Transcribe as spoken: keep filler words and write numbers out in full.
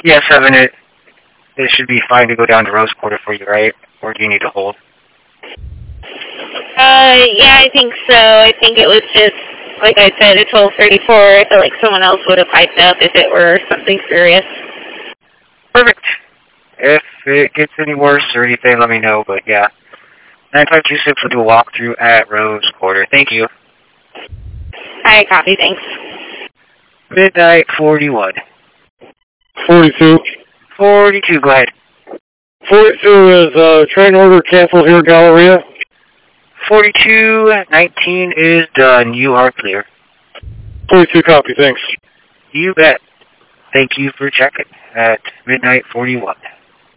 Yeah, seven, it, it should be fine to go down to Rose Quarter for you, right? Or do you need to hold? Uh, yeah, I think so. I think it was just, like I said, at twelve thirty-four. I feel like someone else would have piped up if it were something serious. Perfect. If it gets any worse or anything, let me know, but yeah. nine five two six will do a walkthrough at Rose Quarter. Thank you. Alright, copy, thanks. Midnight forty-one. forty-two. forty-two, go ahead. forty-two is uh, train order canceled here, Galleria. forty-two nineteen is done. You are clear. forty-two copy, thanks. You bet. Thank you for checking at Midnight forty-one.